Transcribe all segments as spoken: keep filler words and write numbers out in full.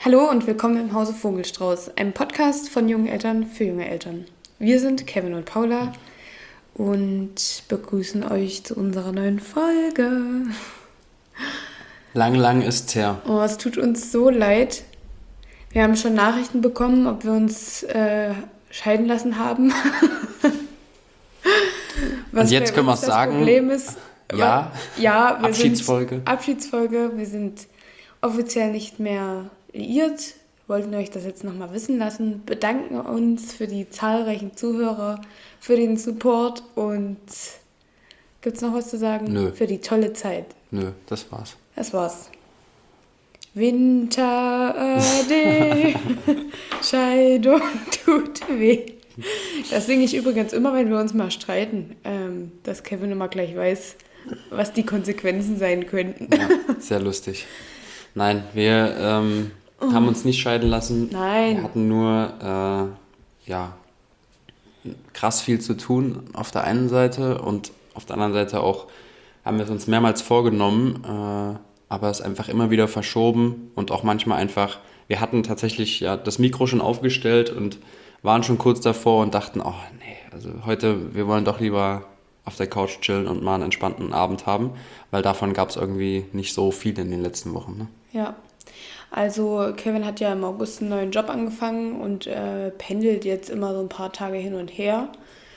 Hallo und willkommen im Hause Vogelstrauß, einem Podcast von jungen Eltern für junge Eltern. Wir sind Kevin und Paula und begrüßen euch zu unserer neuen Folge. Lang, lang ist's her. Oh, es tut uns so leid. Wir haben schon Nachrichten bekommen, ob wir uns äh, scheiden lassen haben. Was Und jetzt bei können wir uns das sagen, Problem ist. ja, ja, wir Abschiedsfolge. Sind Abschiedsfolge. Wir sind offiziell nicht mehr liiert. Wollten euch das jetzt nochmal wissen lassen. Bedanken uns für die zahlreichen Zuhörer, für den Support und gibt's noch was zu sagen? Nö. Für die tolle Zeit. Nö, das war's. Das war's. Winter Ade, Scheidung tut weh. Das singe ich übrigens immer, wenn wir uns mal streiten, ähm, dass Kevin immer gleich weiß, was die Konsequenzen sein könnten. Ja, sehr lustig. Nein, wir ähm, oh. haben uns nicht scheiden lassen. Nein. Wir hatten nur äh, ja, krass viel zu tun auf der einen Seite und auf der anderen Seite auch haben wir es uns mehrmals vorgenommen, äh, aber es einfach immer wieder verschoben und auch manchmal einfach, wir hatten tatsächlich ja das Mikro schon aufgestellt und waren schon kurz davor und dachten, oh nee, also heute, wir wollen doch lieber auf der Couch chillen und mal einen entspannten Abend haben, weil davon gab es irgendwie nicht so viel in den letzten Wochen. Ne? Ja, also Kevin hat ja im August einen neuen Job angefangen und äh, pendelt jetzt immer so ein paar Tage hin und her.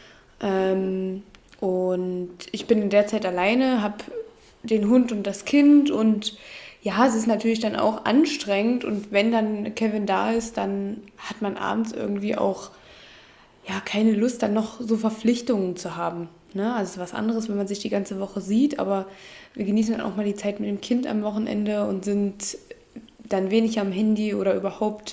Ähm, und ich bin in der Zeit alleine, habe den Hund und das Kind und ja, es ist natürlich dann auch anstrengend und wenn dann Kevin da ist, dann hat man abends irgendwie auch ja keine Lust, dann noch so Verpflichtungen zu haben. Ne? Also es ist was anderes, wenn man sich die ganze Woche sieht, aber wir genießen dann auch mal die Zeit mit dem Kind am Wochenende und sind dann wenig am Handy oder überhaupt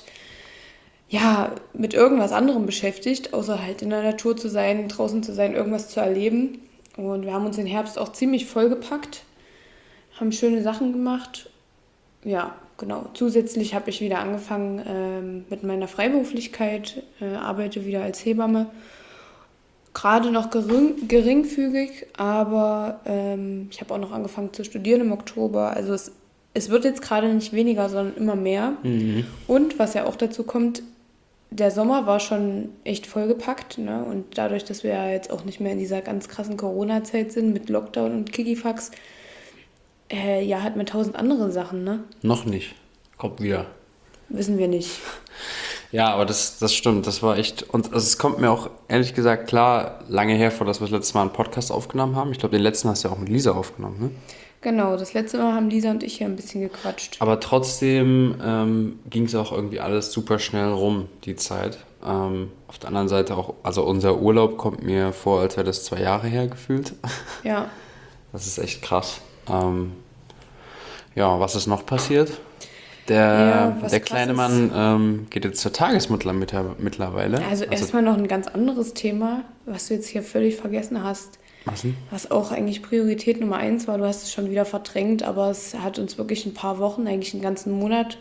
ja mit irgendwas anderem beschäftigt, außer halt in der Natur zu sein, draußen zu sein, irgendwas zu erleben. Und wir haben uns den Herbst auch ziemlich vollgepackt, haben schöne Sachen gemacht. Ja, genau. Zusätzlich habe ich wieder angefangen ähm, mit meiner Freiberuflichkeit, äh, arbeite wieder als Hebamme. Gerade noch gering, geringfügig, aber ähm, ich habe auch noch angefangen zu studieren im Oktober. Also es, es wird jetzt gerade nicht weniger, sondern immer mehr. Mhm. Und was ja auch dazu kommt, der Sommer war schon echt vollgepackt. Ne? Und dadurch, dass wir ja jetzt auch nicht mehr in dieser ganz krassen Corona-Zeit sind mit Lockdown und Kikifax, Äh, ja, hat man tausend andere Sachen, ne? Noch nicht. Kommt wieder. Wissen wir nicht. Ja, aber das, das stimmt. Das war echt. Und also es kommt mir auch ehrlich gesagt klar lange hervor, dass wir das letzte Mal einen Podcast aufgenommen haben. Ich glaube, den letzten hast du ja auch mit Lisa aufgenommen, ne? Genau, das letzte Mal haben Lisa und ich hier ein bisschen gequatscht. Aber trotzdem ähm, ging es auch irgendwie alles super schnell rum, die Zeit. Ähm, auf der anderen Seite auch, also unser Urlaub kommt mir vor, als wäre das zwei Jahre her gefühlt. Ja. Das ist echt krass. Ähm, ja, was ist noch passiert? Der, Ja, was der kleine krass Mann ähm, geht jetzt zur Tagesmutter mit, mittlerweile. Also, Also erstmal noch ein ganz anderes Thema, was du jetzt hier völlig vergessen hast. Was denn? Was auch eigentlich Priorität Nummer eins war. Du hast es schon wieder verdrängt, aber es hat uns wirklich ein paar Wochen, eigentlich einen ganzen Monat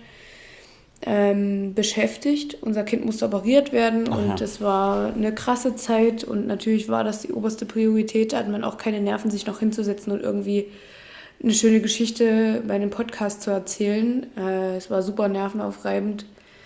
ähm, beschäftigt. Unser Kind musste operiert werden Ach und ja. es war eine krasse Zeit und natürlich war das die oberste Priorität. Da hat man auch keine Nerven, sich noch hinzusetzen und irgendwie eine schöne Geschichte bei einem Podcast zu erzählen. Äh, es war super nervenaufreibend.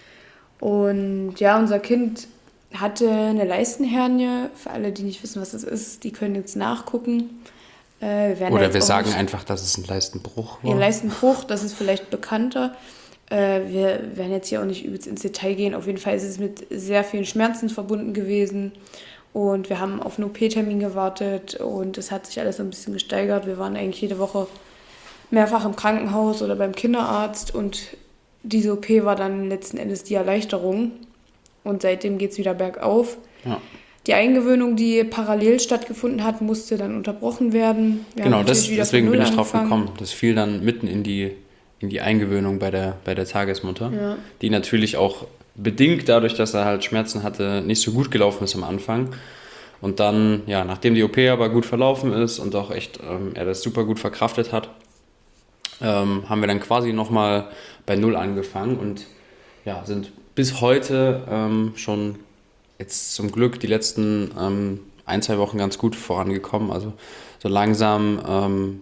Und ja, unser Kind hatte eine Leistenhernie. Für alle, die nicht wissen, was das ist, die können jetzt nachgucken. Äh, wir Oder wir sagen nicht, einfach, dass es ein Leistenbruch war. Ja, Leistenbruch, das ist vielleicht bekannter. Äh, wir werden jetzt hier auch nicht übelst ins Detail gehen. Auf jeden Fall ist es mit sehr vielen Schmerzen verbunden gewesen. Und wir haben auf einen O P-Termin gewartet und es hat sich alles so ein bisschen gesteigert. Wir waren eigentlich jede Woche mehrfach im Krankenhaus oder beim Kinderarzt und diese O P war dann letzten Endes die Erleichterung. Und seitdem geht es wieder bergauf. Ja. Die Eingewöhnung, die parallel stattgefunden hat, musste dann unterbrochen werden. Wir genau, haben das, wieder deswegen von bin Null ich drauf angefangen. gekommen. Das fiel dann mitten in die, in die Eingewöhnung bei der, bei der Tagesmutter, Ja. die natürlich auch bedingt dadurch, dass er halt Schmerzen hatte, nicht so gut gelaufen ist am Anfang. Und dann, ja, nachdem die O P aber gut verlaufen ist und auch echt ähm, er das super gut verkraftet hat, ähm, haben wir dann quasi nochmal bei Null angefangen und ja, sind bis heute ähm, schon jetzt zum Glück die letzten ähm, ein, zwei Wochen ganz gut vorangekommen. Also so langsam ähm,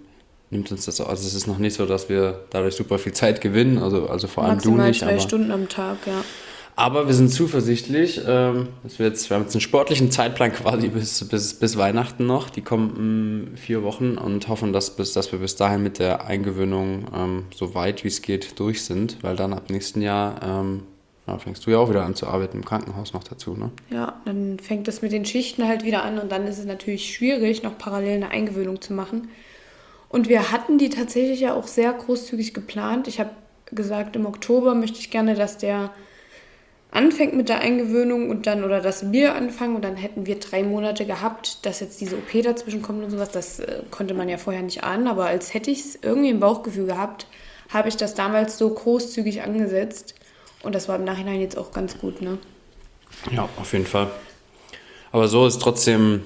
nimmt uns das auch. Also es ist noch nicht so, dass wir dadurch super viel Zeit gewinnen, also, also vor allem Maximal du nicht. zwei Aber, Stunden am Tag, ja. aber wir sind zuversichtlich, ähm, dass wir jetzt, wir haben jetzt einen sportlichen Zeitplan quasi bis, bis, bis Weihnachten noch, die kommen vier Wochen und hoffen, dass, bis, dass wir bis dahin mit der Eingewöhnung ähm, so weit wie es geht durch sind, weil dann ab nächsten Jahr ähm, ja, fängst du ja auch wieder an zu arbeiten im Krankenhaus noch dazu, ne? Ja, dann fängt das mit den Schichten halt wieder an und dann ist es natürlich schwierig, noch parallel eine Eingewöhnung zu machen. Und wir hatten die tatsächlich ja auch sehr großzügig geplant. Ich habe gesagt, im Oktober möchte ich gerne, dass der anfängt mit der Eingewöhnung und dann, oder dass wir anfangen und dann hätten wir drei Monate gehabt, dass jetzt diese O P dazwischen kommt und sowas. Das äh, konnte man ja vorher nicht ahnen, aber als hätte ich es irgendwie im Bauchgefühl gehabt, habe ich das damals so großzügig angesetzt. Und das war im Nachhinein jetzt auch ganz gut, ne? Ja, auf jeden Fall. Aber so ist trotzdem,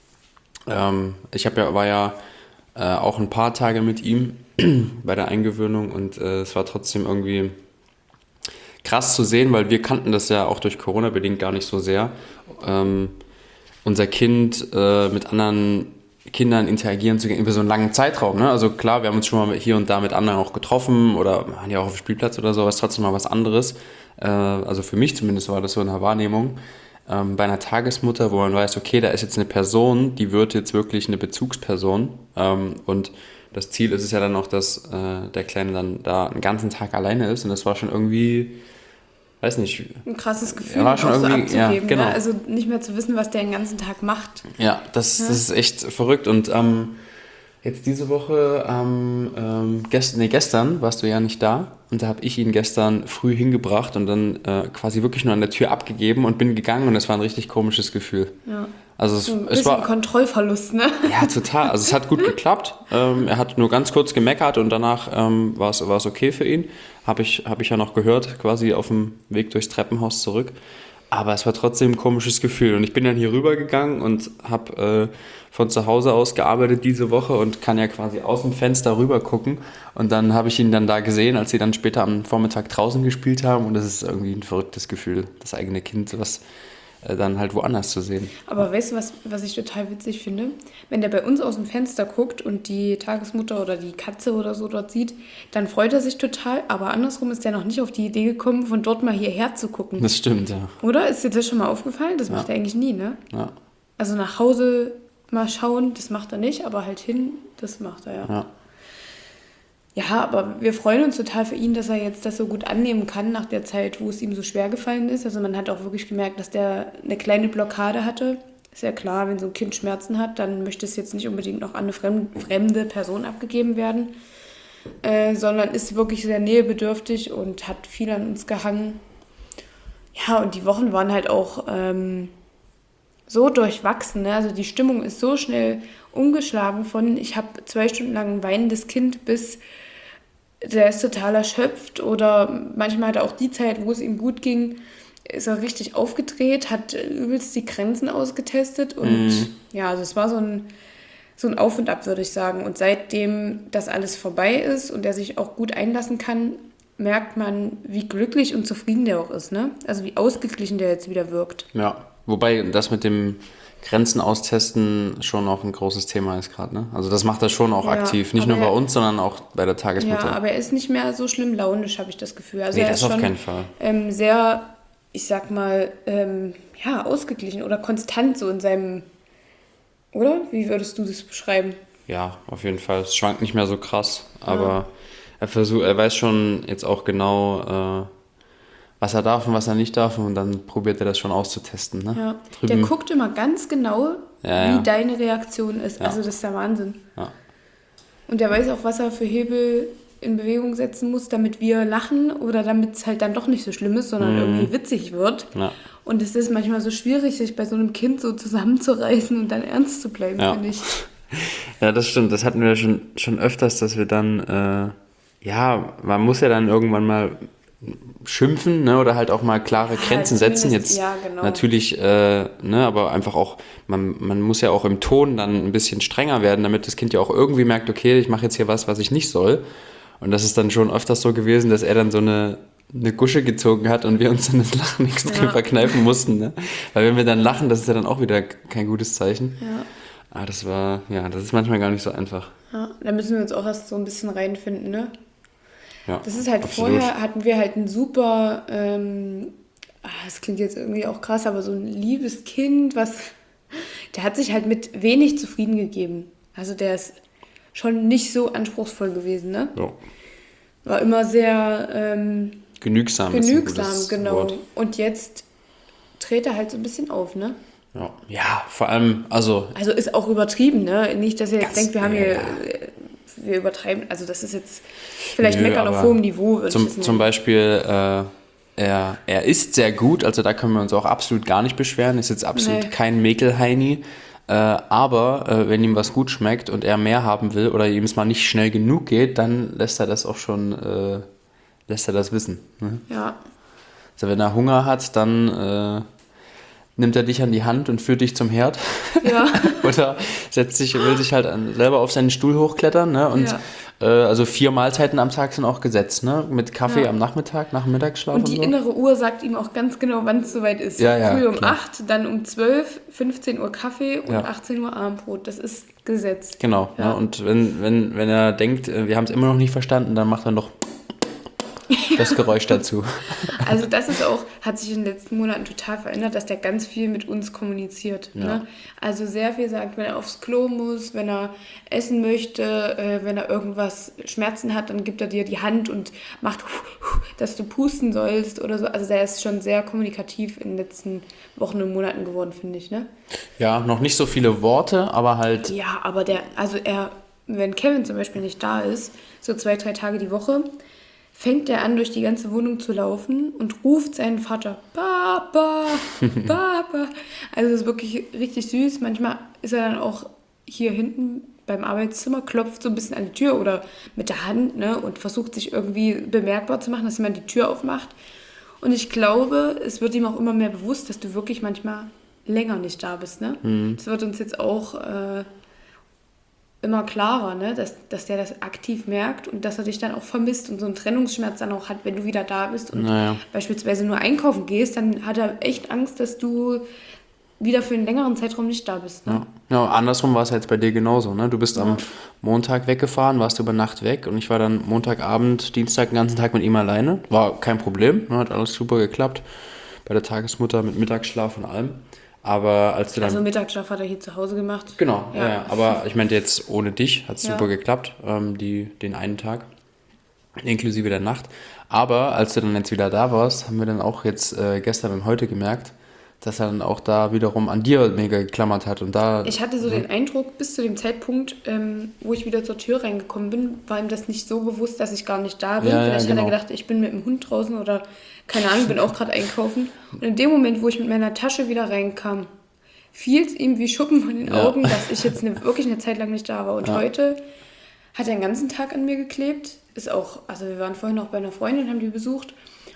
ähm, ich hab ja, war ja äh, auch ein paar Tage mit ihm bei der Eingewöhnung und äh, es war trotzdem irgendwie krass zu sehen, weil wir kannten das ja auch durch Corona bedingt gar nicht so sehr. Ähm, unser Kind äh, mit anderen Kindern interagieren zu gehen über so einen langen Zeitraum. Ne? Also klar, wir haben uns schon mal hier und da mit anderen auch getroffen oder waren ja auch auf dem Spielplatz oder so, aber es ist trotzdem mal was anderes. Äh, also für mich zumindest war das so eine Wahrnehmung. Ähm, bei einer Tagesmutter, wo man weiß, okay, da ist jetzt eine Person, die wird jetzt wirklich eine Bezugsperson. Ähm, und das Ziel ist es ja dann auch, dass äh, der Kleine dann da einen ganzen Tag alleine ist. Und das war schon irgendwie, weiß nicht. Ein krasses Gefühl, war schon auch so irgendwie, ja, abzugeben. genau. Ne? Also nicht mehr zu wissen, was der den ganzen Tag macht. Ja, das, Ja. das ist echt verrückt. Und ähm, jetzt diese Woche, ähm, ähm, gest, nee, gestern warst du ja nicht da. Und da habe ich ihn gestern früh hingebracht und dann äh, quasi wirklich nur an der Tür abgegeben und bin gegangen. Und das war ein richtig komisches Gefühl. Ja. Also es, So ein es bisschen war Kontrollverlust, ne? ja total. Also es hat gut geklappt. Ähm, er hat nur ganz kurz gemeckert und danach ähm, war es war es okay für ihn. Habe ich habe ich ja noch gehört, quasi auf dem Weg durchs Treppenhaus zurück. Aber es war trotzdem ein komisches Gefühl. Und ich bin dann hier rübergegangen und habe äh, von zu Hause aus gearbeitet diese Woche und kann ja quasi aus dem Fenster rüber gucken. Und dann habe ich ihn dann da gesehen, als sie dann später am Vormittag draußen gespielt haben. Und das ist irgendwie ein verrücktes Gefühl, das eigene Kind, was äh, dann halt woanders zu sehen. Aber weißt du, was, was ich total witzig finde? Wenn der bei uns aus dem Fenster guckt und die Tagesmutter oder die Katze oder so dort sieht, dann freut er sich total. Aber andersrum ist er noch nicht auf die Idee gekommen, von dort mal hierher zu gucken. Das stimmt, ja. Oder? Ist dir das schon mal aufgefallen? Das Ja. macht er eigentlich nie, ne? Ja. Also nach Hause mal schauen, das macht er nicht, aber halt hin, das macht er ja. Ja. Ja, aber wir freuen uns total für ihn, dass er jetzt das so gut annehmen kann nach der Zeit, wo es ihm so schwer gefallen ist. Also man hat auch wirklich gemerkt, dass der eine kleine Blockade hatte. Ist ja klar, wenn so ein Kind Schmerzen hat, dann möchte es jetzt nicht unbedingt noch an eine fremde Person abgegeben werden, äh, sondern ist wirklich sehr nähebedürftig und hat viel an uns gehangen. Ja, und die Wochen waren halt auch ähm, so durchwachsen. Ne? Also die Stimmung ist so schnell umgeschlagen von, ich habe zwei Stunden lang ein weinendes Kind, bis der ist total erschöpft, oder manchmal hat er auch die Zeit, wo es ihm gut ging, ist er richtig aufgedreht, hat übelst die Grenzen ausgetestet und Mhm. ja, also es war so ein, so ein Auf und Ab, würde ich sagen. Und seitdem das alles vorbei ist und er sich auch gut einlassen kann, merkt man, wie glücklich und zufrieden der auch ist, ne? Also wie ausgeglichen der jetzt wieder wirkt. Ja, wobei das mit dem Grenzen austesten schon auch ein großes Thema ist gerade, ne? Also das macht er schon auch Ja, aktiv. Nicht nur aber bei er- uns, sondern auch bei der Tagesmutter. Ja, aber er ist nicht mehr so schlimm launisch, habe ich das Gefühl. Also Nee, er das ist auf schon keinen Fall. Ähm, sehr, ich sag mal, ähm, ja, ausgeglichen oder konstant so in seinem, oder? Wie würdest du das beschreiben? Ja, auf jeden Fall. Es schwankt nicht mehr so krass, aber er versucht, er weiß schon jetzt auch genau, äh, was er darf und was er nicht darf, und dann probiert er das schon auszutesten, ne? Ja, Drüben- der guckt immer ganz genau, Ja, wie ja. deine Reaktion ist. Ja. Also das ist der Wahnsinn. Ja. Und der weiß auch, was er für Hebel in Bewegung setzen muss, damit wir lachen oder damit es halt dann doch nicht so schlimm ist, sondern irgendwie witzig wird. Ja. Und es ist manchmal so schwierig, sich bei so einem Kind so zusammenzureißen und dann ernst zu bleiben, Ja. finde ich. Ja, das stimmt. Das hatten wir schon, schon öfters, dass wir dann, äh, ja, man muss ja dann irgendwann mal schimpfen, ne, oder halt auch mal klare Grenzen setzen. zumindest- Jetzt ja, genau. natürlich, äh, ne, aber einfach auch, man, man muss ja auch im Ton dann ein bisschen strenger werden, damit das Kind ja auch irgendwie merkt, okay, ich mache jetzt hier was, was ich nicht soll. Und das ist dann schon öfters so gewesen, dass er dann so eine, eine Gusche gezogen hat und wir uns dann das Lachen extrem Ja. verkneifen mussten. Ne? Weil wenn wir dann lachen, das ist ja dann auch wieder kein gutes Zeichen. Ja. Ah, das war, ja, das ist manchmal gar nicht so einfach. Ja, da müssen wir uns auch erst so ein bisschen reinfinden, ne? Ja, Das ist halt, absolut. vorher hatten wir halt ein super, ähm, ah, das klingt jetzt irgendwie auch krass, aber so ein liebes Kind, was, der hat sich halt mit wenig zufrieden gegeben. Also der ist schon nicht so anspruchsvoll gewesen, ne? Ja. War immer sehr ähm, Genügsam ist ein genügsam, gutes genau. Wort. Und jetzt dreht er halt so ein bisschen auf, ne? Ja, ja, vor allem, also Also ist auch übertrieben, ne? Nicht, dass ihr jetzt ganz, denkt, wir haben ja, hier, ja. äh, wir übertreiben. Also das ist jetzt vielleicht Nö, meckern auf aber hohem Niveau, würde ich zum, das zum nennen. Beispiel, äh, er, er isst sehr gut, also da können wir uns auch absolut gar nicht beschweren, ist jetzt absolut Nee. kein Mäkelheini, äh, aber äh, wenn ihm was gut schmeckt und er mehr haben will oder ihm es mal nicht schnell genug geht, dann lässt er das auch schon, äh, lässt er das wissen. Ne? Ja, Also wenn er Hunger hat, dann äh, nimmt er dich an die Hand und führt dich zum Herd. ja, Oder setzt sich, will sich halt an, selber auf seinen Stuhl hochklettern. Ne? Und Ja. äh, also vier Mahlzeiten am Tag sind auch gesetzt. Ne? Mit Kaffee Ja. am Nachmittag, nach dem Mittagsschlaf und, Und die so. innere Uhr sagt ihm auch ganz genau, wann es soweit ist. Ja, ja, Früh um klar. acht, dann um zwölf, fünfzehn Uhr Kaffee und Ja. achtzehn Uhr Abendbrot. Das ist Gesetz. Genau. Ja. Ne? Und wenn, wenn, wenn er denkt, äh, wir haben es immer noch nicht verstanden, dann macht er noch das Geräusch dazu. Also das ist auch, hat sich in den letzten Monaten total verändert, dass der ganz viel mit uns kommuniziert. Ja. Ne? Also sehr viel sagt, wenn er aufs Klo muss, wenn er essen möchte, äh, wenn er irgendwas Schmerzen hat, dann gibt er dir die Hand und macht, dass du pusten sollst oder so. Also der ist schon sehr kommunikativ in den letzten Wochen und Monaten geworden, finde ich. Ne? Ja, noch nicht so viele Worte, aber halt, Ja, aber der, also er, wenn Kevin zum Beispiel nicht da ist, so zwei, drei Tage die Woche, fängt er an, durch die ganze Wohnung zu laufen und ruft seinen Vater, Papa, Papa. Also es ist wirklich richtig süß. Manchmal ist er dann auch hier hinten beim Arbeitszimmer, klopft so ein bisschen an die Tür oder mit der Hand, ne, und versucht sich irgendwie bemerkbar zu machen, dass jemand die Tür aufmacht. Und ich glaube, es wird ihm auch immer mehr bewusst, dass du wirklich manchmal länger nicht da bist. Ne? Mhm. Das wird uns jetzt auch äh, immer klarer, ne? dass, dass der das aktiv merkt und dass er dich dann auch vermisst und so einen Trennungsschmerz dann auch hat, wenn du wieder da bist und naja. beispielsweise nur einkaufen gehst, dann hat er echt Angst, dass du wieder für einen längeren Zeitraum nicht da bist. Ne? Ja. Ja, andersrum war es jetzt bei dir genauso. Ne? Du bist am Montag weggefahren, warst über Nacht weg und ich war dann Montagabend, Dienstag den ganzen Tag mit ihm alleine. War kein Problem, ne? Hat alles super geklappt. Bei der Tagesmutter mit Mittagsschlaf und allem. Aber als du dann... Also Mittagsschlaf hat er hier zu Hause gemacht. Genau, ja. Ja. Ja, aber ich meinte jetzt ohne dich, hat es Ja. super geklappt, ähm, die, den einen Tag, inklusive der Nacht. Aber als du dann jetzt wieder da warst, haben wir dann auch jetzt äh, gestern und heute gemerkt, dass er dann auch da wiederum an dir mega geklammert hat und da... Ich hatte so den Eindruck, bis zu dem Zeitpunkt, ähm, wo ich wieder zur Tür reingekommen bin, war ihm das nicht so bewusst, dass ich gar nicht da bin. Ja, ja, Vielleicht genau. hat er gedacht, ich bin mit dem Hund draußen oder keine Ahnung, bin auch gerade einkaufen. Und in dem Moment, wo ich mit meiner Tasche wieder reinkam, fiel es ihm wie Schuppen von den Ja. Augen, dass ich jetzt eine, wirklich eine Zeit lang nicht da war. Und Ja. heute hat er den ganzen Tag an mir geklebt. Ist auch, also wir waren vorhin noch bei einer Freundin, haben die besucht.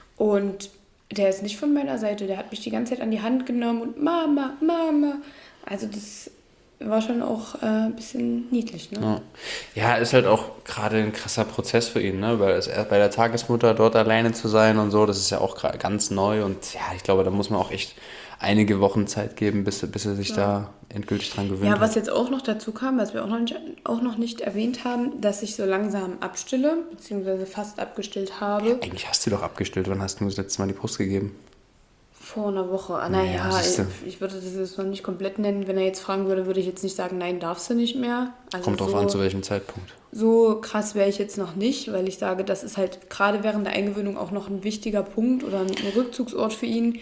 Und der ist nicht von meiner Seite. Der hat mich die ganze Zeit an die Hand genommen und Mama, Mama. Also das war schon auch äh, ein bisschen niedlich, ne? Ja. Ja, ist halt auch gerade ein krasser Prozess für ihn, ne? Weil es erst bei der Tagesmutter dort alleine zu sein und so, das ist ja auch gerade ganz neu und ja, ich glaube, da muss man auch echt einige Wochen Zeit geben, bis, bis er sich Ja. da endgültig dran gewöhnt Ja, was hat. jetzt auch noch dazu kam, was wir auch noch nicht, auch noch nicht erwähnt haben, dass ich so langsam abstille, beziehungsweise fast abgestillt habe. Eigentlich hast du doch abgestillt, wann hast du das letzte Mal die Brust gegeben? Vor einer Woche. Ah, naja, Ja, siehste. ich, ich würde das jetzt noch nicht komplett nennen. Wenn er jetzt fragen würde, würde ich jetzt nicht sagen, nein, darfst du nicht mehr. Also Kommt drauf so, an, zu welchem Zeitpunkt. so krass wäre ich jetzt noch nicht, weil ich sage, das ist halt gerade während der Eingewöhnung auch noch ein wichtiger Punkt oder ein Rückzugsort für ihn.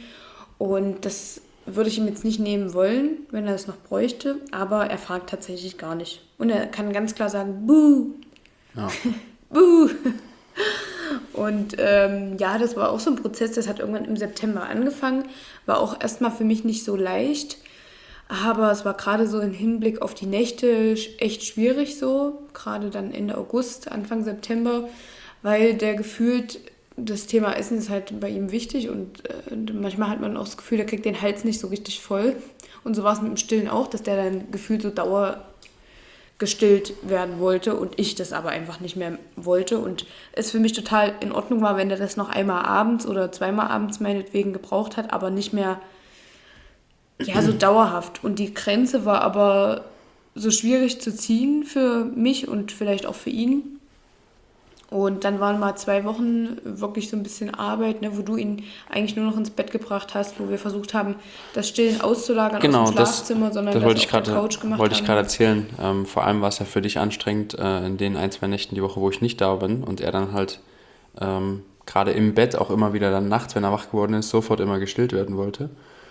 Und das würde ich ihm jetzt nicht nehmen wollen, wenn er es noch bräuchte. Aber er fragt tatsächlich gar nicht. Und er kann ganz klar sagen, buh, Ja. buh. Und ähm, ja, das war auch so ein Prozess, das hat irgendwann im September angefangen. War auch erstmal für mich nicht so leicht. Aber es war gerade so im Hinblick auf die Nächte echt schwierig so. Gerade dann Ende August, Anfang September. Weil der gefühlt, das Thema Essen ist halt bei ihm wichtig. Und äh, manchmal hat man auch das Gefühl, der kriegt den Hals nicht so richtig voll. Und so war es mit dem Stillen auch, dass der dann gefühlt so Dauer gestillt werden wollte und ich das aber einfach nicht mehr wollte und es für mich total in Ordnung war, wenn er das noch einmal abends oder zweimal abends meinetwegen gebraucht hat, aber nicht mehr ja so dauerhaft. Und die Grenze war aber so schwierig zu ziehen für mich und vielleicht auch für ihn. Und dann waren mal zwei Wochen wirklich so ein bisschen Arbeit, ne, wo du ihn eigentlich nur noch ins Bett gebracht hast, wo wir versucht haben, das Stillen auszulagern Genau, aus dem das, Schlafzimmer, sondern das das wollte ich auf der gerade Couch gemacht wollte ich haben. gerade erzählen. Ähm, vor allem war es ja für dich anstrengend äh, in den ein, zwei Nächten die Woche, wo ich nicht da bin und er dann halt ähm, gerade im Bett auch immer wieder dann nachts, wenn er wach geworden ist, sofort immer gestillt werden wollte.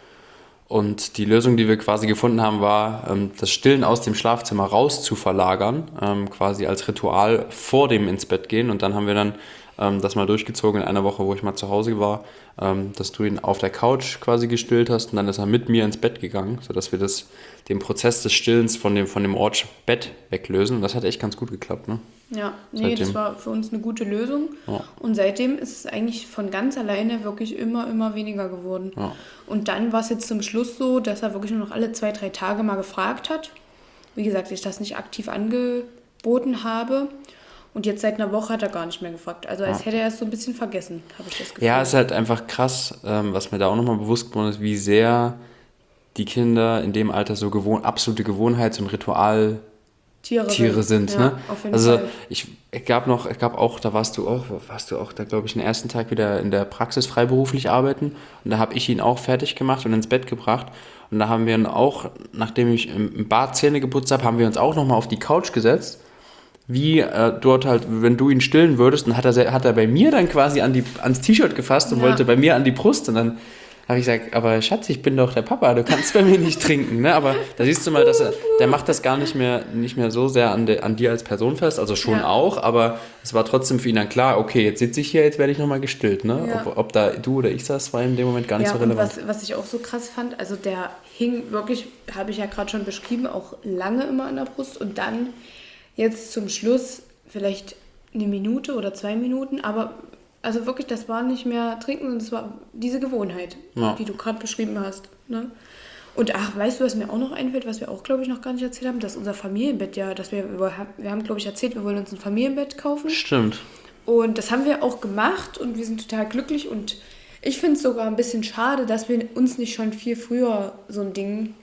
Und die Lösung, die wir quasi gefunden haben, war, ähm, das Stillen aus dem Schlafzimmer raus zu verlagern, ähm, quasi als Ritual vor dem ins Bett gehen. Und dann haben wir dann ähm, das mal durchgezogen in einer Woche, wo ich mal zu Hause war, ähm, dass du ihn auf der Couch quasi gestillt hast und dann ist er mit mir ins Bett gegangen, sodass wir das, den Prozess des Stillens von dem, von dem Ort Bett weglösen. Und das hat echt ganz gut geklappt, ne? Ja, nee, Seitdem. das war für uns eine gute Lösung. Ja. Und seitdem ist es eigentlich von ganz alleine wirklich immer, immer weniger geworden. Ja. Und dann war es jetzt zum Schluss so, dass er wirklich nur noch alle zwei, drei Tage mal gefragt hat. Wie gesagt, ich das nicht aktiv angeboten habe. Und jetzt seit einer Woche hat er gar nicht mehr gefragt. Also als Ja. hätte er es so ein bisschen vergessen, habe ich das Gefühl. Ja, es ist halt einfach krass, ähm, was mir da auch nochmal bewusst geworden ist, wie sehr die Kinder in dem Alter so gewohn absolute Gewohnheits- und Ritual Tiere, Tiere sind, ja, ne? auf jeden Also Fall. ich, ich gab noch, ich gab auch, da warst du auch, warst du auch da, glaube ich, den ersten Tag wieder in der Praxis freiberuflich arbeiten und da habe ich ihn auch fertig gemacht und ins Bett gebracht und da haben wir ihn auch, nachdem ich im Bad Zähne geputzt habe, haben wir uns auch nochmal auf die Couch gesetzt, wie äh, dort halt, wenn du ihn stillen würdest, dann hat er, se- hat er bei mir dann quasi an die, ans T-Shirt gefasst und Ja. wollte bei mir an die Brust und dann habe ich gesagt, aber Schatz, ich bin doch der Papa, du kannst bei mir nicht trinken, ne? Aber da siehst du mal, dass er, der macht das gar nicht mehr, nicht mehr so sehr an, de, an dir als Person fest, also schon Ja. auch, aber es war trotzdem für ihn dann klar, okay, jetzt sitze ich hier, jetzt werde ich nochmal gestillt, ne? Ja. Ob, ob da du oder ich saß, war in dem Moment gar nicht Ja, so und relevant. was, was ich auch so krass fand, also der hing wirklich, habe ich ja gerade schon beschrieben, auch lange immer an der Brust und dann jetzt zum Schluss vielleicht eine Minute oder zwei Minuten, aber also wirklich, das war nicht mehr trinken, sondern das war diese Gewohnheit, Ja. die du gerade beschrieben hast. Ne? Und ach, weißt du, was mir auch noch einfällt, was wir auch, glaube ich, noch gar nicht erzählt haben, dass unser Familienbett ja, dass wir, wir haben, wir haben, glaube ich, erzählt, wir wollen uns ein Familienbett kaufen. Stimmt. Und das haben wir auch gemacht und wir sind total glücklich und ich finde es sogar ein bisschen schade, dass wir uns nicht schon viel früher so ein Ding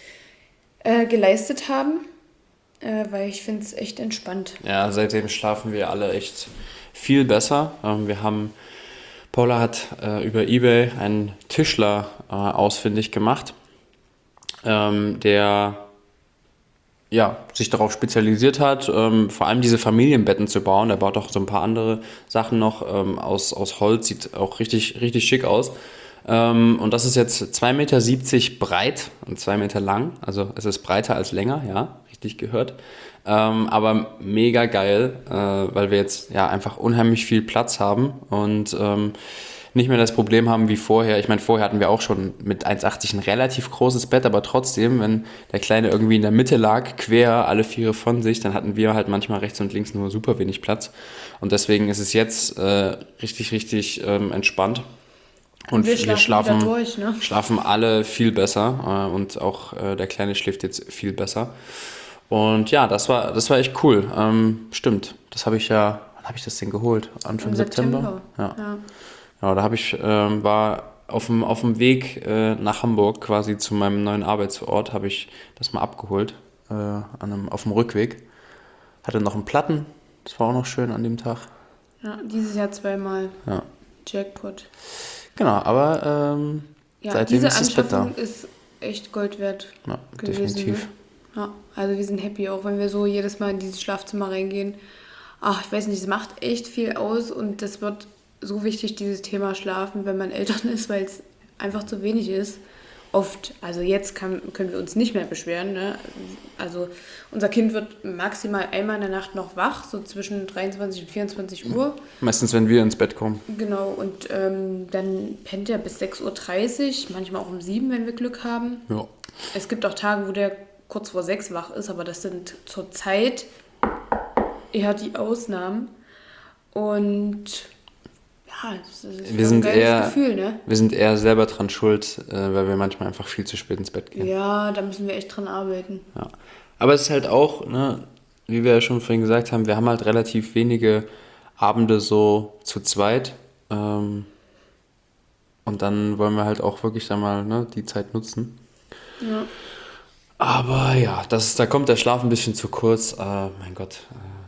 äh, geleistet haben, äh, weil ich finde es echt entspannt. Ja, seitdem schlafen wir alle echt viel besser. Ähm, wir haben, Paula hat äh, über eBay einen Tischler äh, ausfindig gemacht, ähm, der ja, sich darauf spezialisiert hat, ähm, vor allem diese Familienbetten zu bauen. Er baut auch so ein paar andere Sachen noch ähm, aus, aus Holz, sieht auch richtig, richtig schick aus. Ähm, und das ist jetzt zwei Meter siebzig breit und zwei Meter lang. Also es ist breiter als länger, ja, richtig gehört. Ähm, aber mega geil, äh, weil wir jetzt ja einfach unheimlich viel Platz haben und ähm, nicht mehr das Problem haben wie vorher. Ich meine, vorher hatten wir auch schon mit eins achtzig ein relativ großes Bett, aber trotzdem, wenn der Kleine irgendwie in der Mitte lag, quer alle Viere von sich, dann hatten wir halt manchmal rechts und links nur super wenig Platz. Und deswegen ist es jetzt äh, richtig, richtig ähm, entspannt. Und wir wir schlafen schlafen, wieder durch, ne? schlafen alle viel besser äh, und auch äh, der Kleine schläft jetzt viel besser. Und ja, das war, das war echt cool. Ähm, stimmt, das habe ich ja, wann habe ich das denn geholt? Anfang Im September? September. Ja. Ja. Ja, da habe ich, ähm, war auf dem, auf dem Weg äh, nach Hamburg quasi zu meinem neuen Arbeitsort, habe ich das mal abgeholt, äh, an einem, auf dem Rückweg. Hatte noch einen Platten, das war auch noch schön an dem Tag. Ja, dieses Jahr zweimal Ja. Jackpot. Genau, aber ähm, Ja, seitdem diese ist das Bett da. Anschaffung ist echt Gold wert Ja, gewesen. definitiv. Ne? Ja, also wir sind happy, auch wenn wir so jedes Mal in dieses Schlafzimmer reingehen. Ach, ich weiß nicht, es macht echt viel aus und das wird so wichtig, dieses Thema Schlafen, wenn man Eltern ist, weil es einfach zu wenig ist. Oft, also jetzt kann, können wir uns nicht mehr beschweren. Ne? Also unser Kind wird maximal einmal in der Nacht noch wach, so zwischen dreiundzwanzig und vierundzwanzig Uhr. Meistens, wenn wir ins Bett kommen. Genau, und ähm, dann pennt er bis sechs Uhr dreißig, manchmal auch um sieben, wenn wir Glück haben. Ja. Es gibt auch Tage, wo der kurz vor sechs wach ist, aber das sind zurzeit eher die Ausnahmen. Und ja, das ist Wir schon sind ein geiles eher- Gefühl, ne? Wir sind eher selber dran schuld, äh, weil wir manchmal einfach viel zu spät ins Bett gehen. Ja, da müssen wir echt dran arbeiten. Ja. Aber es ist halt auch, ne, wie wir ja schon vorhin gesagt haben, wir haben halt relativ wenige Abende so zu zweit. Ähm, und dann wollen wir halt auch wirklich dann mal, ne, die Zeit nutzen. Ja. Aber ja, das, da kommt der Schlaf ein bisschen zu kurz. Äh, mein Gott.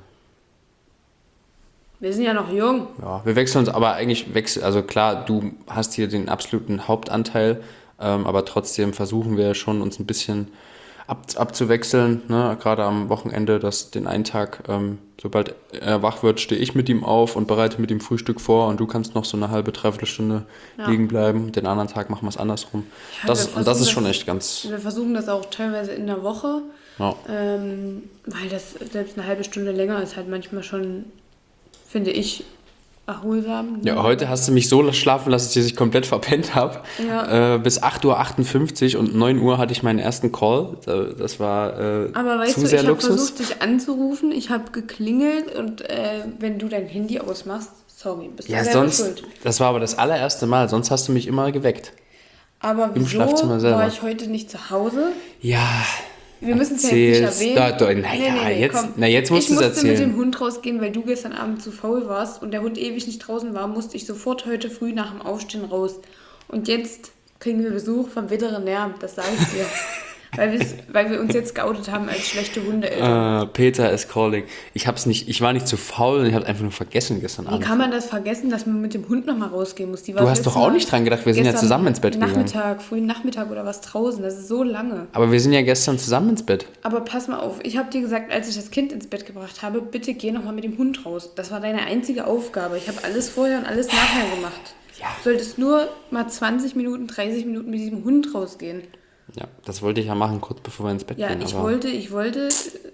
Wir sind ja noch jung. Ja, wir wechseln uns, aber eigentlich wechseln, also klar, du hast hier den absoluten Hauptanteil, ähm, aber trotzdem versuchen wir schon, uns ein bisschen ab, abzuwechseln, ne? Gerade am Wochenende, dass den einen Tag, ähm, sobald er wach wird, stehe ich mit ihm auf und bereite mit ihm Frühstück vor und du kannst noch so eine halbe, dreiviertel Stunde Ja. liegen bleiben. Den anderen Tag machen wir es andersrum. Ja, Das, wir und das versuchen ist schon das- echt ganz, Wir versuchen das auch teilweise in der Woche, ja. ähm, weil das selbst eine halbe Stunde länger ist halt manchmal schon, finde ich, erholsam. Ja, heute hast du mich so schlafen lassen, dass ich komplett verpennt habe. Ja. Äh, bis acht Uhr achtundfünfzig und neun Uhr hatte ich meinen ersten Call. Da- Das war äh, Aber weißt zu du, sehr ich habe Luxus. versucht, dich anzurufen, ich habe geklingelt und äh, wenn du dein Handy ausmachst, sorry, bist du Ja, selber sonst, schuld. das war aber das allererste Mal, sonst hast du mich immer geweckt. Aber wieso Schlafzimmer selber. war ich heute nicht zu Hause? Ja, Wir müssen es ja jetzt nicht erzähl's. erwähnen. Da, da, na ja, jetzt- na, jetzt musst ich du's musste mit erzählen. dem Hund rausgehen, weil du gestern Abend zu faul warst und der Hund ewig nicht draußen war, musste ich sofort heute früh nach dem Aufstehen raus. Und jetzt kriegen wir Besuch vom Veterinär, das sage ich dir. weil, wir's- weil wir uns jetzt geoutet haben als schlechte Hundeeltern. äh, Peter is calling. Ich hab's nicht, ich war nicht zu faul, ich habe einfach nur vergessen gestern Wie Abend. kann man das vergessen, dass man mit dem Hund nochmal rausgehen muss? Die war Du hast das doch letzte auch Mal nicht dran gedacht, wir sind ja gestern zusammen ins Bett gegangen. Nachmittag, frühen Nachmittag oder was draußen, das ist so lange. Aber wir sind ja gestern zusammen ins Bett. Aber pass mal auf, ich habe dir gesagt, als ich das Kind ins Bett gebracht habe, bitte geh nochmal mit dem Hund raus. Das war deine einzige Aufgabe. Ich habe alles vorher und alles nachher gemacht. Ja. Du solltest nur mal zwanzig Minuten, dreißig Minuten mit diesem Hund rausgehen. Ja, das wollte ich ja machen, kurz bevor wir ins Bett Ja, gehen. ich aber wollte, ich wollte,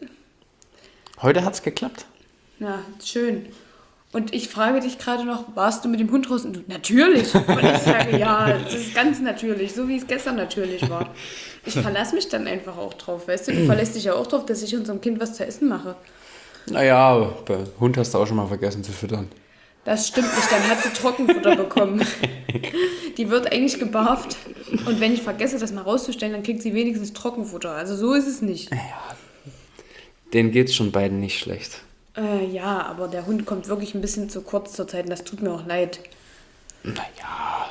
heute hat's geklappt. na, schön. Und ich frage dich gerade noch, warst du mit dem Hund raus? Und du, natürlich. Und ich sage, ja, das ist ganz natürlich, so wie es gestern natürlich war. Ich verlasse mich dann einfach auch drauf, weißt du? Du verlässt dich ja auch drauf, dass ich unserem Kind was zu essen mache. Naja, bei Hund hast du auch schon mal vergessen zu füttern. Das stimmt nicht, dann hat sie Trockenfutter bekommen. Die wird eigentlich gebarft. Und wenn ich vergesse, das mal rauszustellen, dann kriegt sie wenigstens Trockenfutter. Also so ist es nicht. Denen geht's schon beiden nicht schlecht. Äh, ja, aber der Hund kommt wirklich ein bisschen zu kurz zur Zeit und das tut mir auch leid. Naja.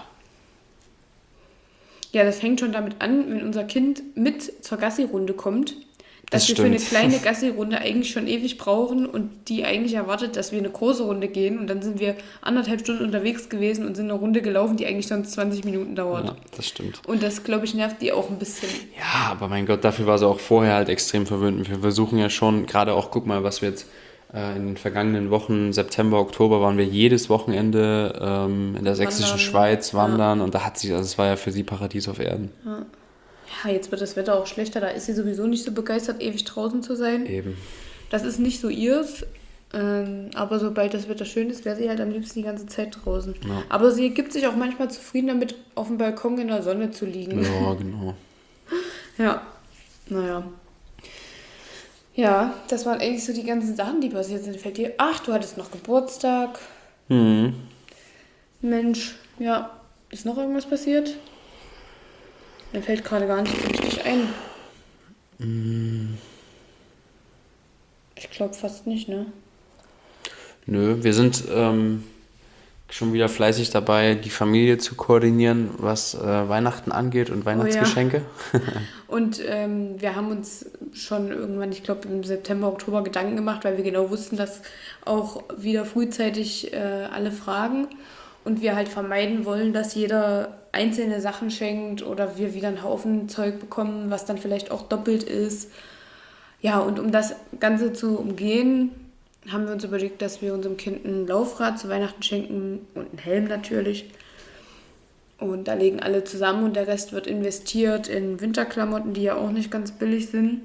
Ja, das fängt schon damit an, wenn unser Kind mit zur Gassi-Runde kommt, dass Das wir für eine stimmt. kleine Gassi-Runde eigentlich schon ewig brauchen und die eigentlich erwartet, dass wir eine große Runde gehen und dann sind wir anderthalb Stunden unterwegs gewesen und sind eine Runde gelaufen, die eigentlich sonst zwanzig Minuten dauert. Ja, das stimmt. Und das, glaube ich, nervt die auch ein bisschen. Ja, aber mein Gott, dafür war sie auch vorher halt extrem verwöhnt. Wir versuchen ja schon, gerade auch, guck mal, was wir jetzt äh, in den vergangenen Wochen, September, Oktober, waren wir jedes Wochenende ähm, in der sächsischen Wandern. Schweiz wandern und da hat sie, also es war ja für sie Paradies auf Erden. Ja, jetzt wird das Wetter auch schlechter, da ist sie sowieso nicht so begeistert, ewig draußen zu sein. Eben. Das ist nicht so ihrs. Ähm, aber sobald das Wetter schön ist, wäre sie halt am liebsten die ganze Zeit draußen. Ja. Aber sie gibt sich auch manchmal zufrieden damit, auf dem Balkon in der Sonne zu liegen. Ja, genau. Ja, naja. Ja, das waren eigentlich so die ganzen Sachen, die passiert sind. Fällt dir, ach, du hattest noch Geburtstag. Mhm. Mensch, ja, ist noch irgendwas passiert? Mir fällt gerade gar nicht so richtig ein. Ich glaube fast nicht, ne? Nö, wir sind ähm, schon wieder fleißig dabei, die Familie zu koordinieren, was äh, Weihnachten angeht und Weihnachtsgeschenke. Und ähm, wir haben uns schon irgendwann, ich glaube im September, Oktober Gedanken gemacht, weil wir genau wussten, dass auch wieder frühzeitig äh, alle fragen und wir halt vermeiden wollen, dass jeder einzelne Sachen schenkt oder wir wieder einen Haufen Zeug bekommen, was dann vielleicht auch doppelt ist. Ja, und um das Ganze zu umgehen, haben wir uns überlegt, dass wir unserem Kind ein Laufrad zu Weihnachten schenken und einen Helm natürlich. Und da legen alle zusammen und der Rest wird investiert in Winterklamotten, die ja auch nicht ganz billig sind.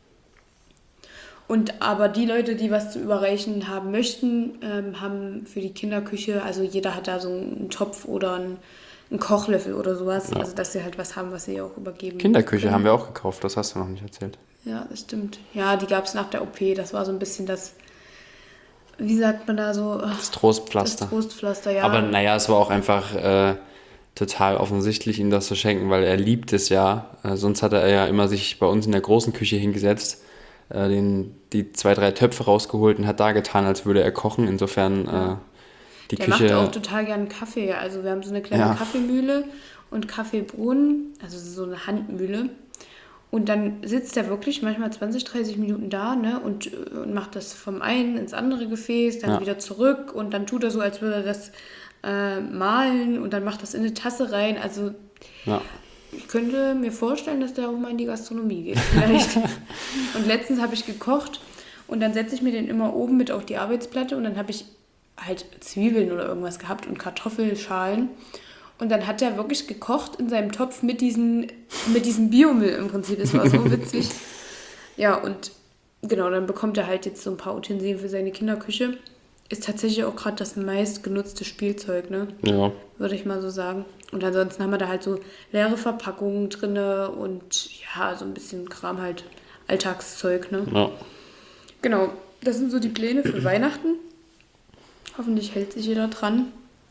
Und aber die Leute, die was zu überreichen haben möchten, ähm, haben für die Kinderküche, also jeder hat da so einen Topf oder einen, einen Kochlöffel oder sowas, Ja. also dass sie halt was haben, was sie auch übergeben Kinderküche können. haben wir auch gekauft, das hast du noch nicht erzählt. Ja, das stimmt. Ja, die gab es nach der O P, das war so ein bisschen das, wie sagt man da so, ach, Das Trostpflaster. das Trostpflaster, ja. Aber naja, es war auch einfach äh, total offensichtlich, ihm das zu schenken, weil er liebt es ja. Äh, sonst hat er ja immer sich bei uns in der großen Küche hingesetzt, äh, den, die zwei, drei Töpfe rausgeholt und hat da getan, als würde er kochen. Insofern äh, die Der Küche... macht auch total gern Kaffee. Also wir haben so eine kleine Ja. Kaffeemühle und Kaffeebohnen, also so eine Handmühle. Und dann sitzt er wirklich manchmal zwanzig, dreißig Minuten da, ne, und, und macht das vom einen ins andere Gefäß, dann Ja. wieder zurück und dann tut er so, als würde er das äh, malen und dann macht das in eine Tasse rein. Also Ja. ich könnte mir vorstellen, dass der auch mal in die Gastronomie geht vielleicht. Und letztens habe ich gekocht und dann setze ich mir den immer oben mit auf die Arbeitsplatte und dann habe ich halt Zwiebeln oder irgendwas gehabt und Kartoffelschalen. Und dann hat er wirklich gekocht in seinem Topf mit, diesen, mit diesem Biomüll im Prinzip. Das war so witzig. Ja, und genau, dann bekommt er halt jetzt so ein paar Utensilien für seine Kinderküche. Ist tatsächlich auch gerade das meistgenutzte Spielzeug, ne? Ja. Würde ich mal so sagen. Und ansonsten haben wir da halt so leere Verpackungen drin und ja, so ein bisschen Kram halt, Alltagszeug, ne? Ja. Genau, das sind so die Pläne für Weihnachten. Hoffentlich hält sich jeder dran.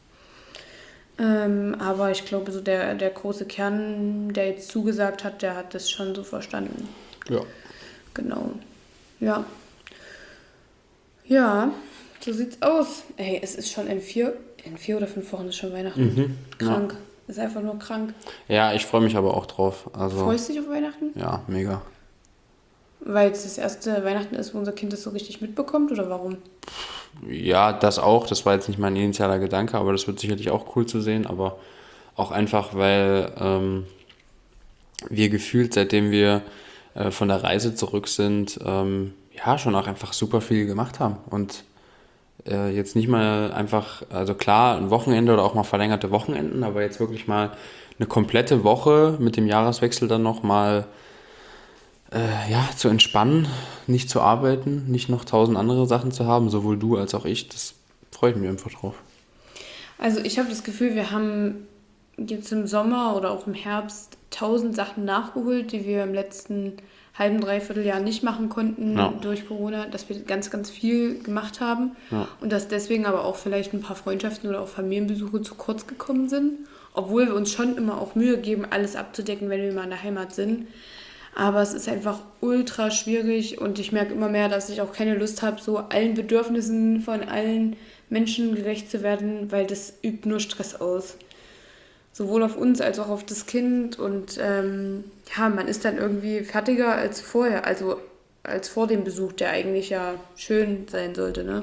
Ähm, aber ich glaube, so der, der große Kern, der jetzt zugesagt hat, der hat das schon so verstanden. Ja. Genau. Ja. Ja, so sieht's aus. Ey, es ist schon in vier, in vier oder fünf Wochen ist schon Weihnachten. Mhm. Krank. Ist einfach nur krank. Ja, ich freue mich aber auch drauf. Also, Freust du dich auf Weihnachten? ja, mega. Weil es das erste Weihnachten ist, wo unser Kind das so richtig mitbekommt, oder warum? Ja, das auch. Das war jetzt nicht mein initialer Gedanke, aber das wird sicherlich auch cool zu sehen. Aber auch einfach, weil ähm, wir gefühlt, seitdem wir äh, von der Reise zurück sind, ähm, ja, schon auch einfach super viel gemacht haben. Und äh, jetzt nicht mal einfach, also klar, ein Wochenende oder auch mal verlängerte Wochenenden, aber jetzt wirklich mal eine komplette Woche mit dem Jahreswechsel dann noch mal äh, ja, zu entspannen, nicht zu arbeiten, nicht noch tausend andere Sachen zu haben, sowohl du als auch ich. Das freue ich mich einfach drauf. Also ich habe das Gefühl, wir haben jetzt im Sommer oder auch im Herbst tausend Sachen nachgeholt, die wir im letzten halben, dreiviertel Jahr nicht machen konnten Ja. durch Corona, dass wir ganz, ganz viel gemacht haben Ja. und dass deswegen aber auch vielleicht ein paar Freundschaften oder auch Familienbesuche zu kurz gekommen sind, obwohl wir uns schon immer auch Mühe geben, alles abzudecken, wenn wir mal in der Heimat sind. Aber es ist einfach ultra schwierig und ich merke immer mehr, dass ich auch keine Lust habe, so allen Bedürfnissen von allen Menschen gerecht zu werden, weil das übt nur Stress aus. Sowohl auf uns als auch auf das Kind und ähm, ja, man ist dann irgendwie fertiger als vorher, also als vor dem Besuch, der eigentlich ja schön sein sollte, ne?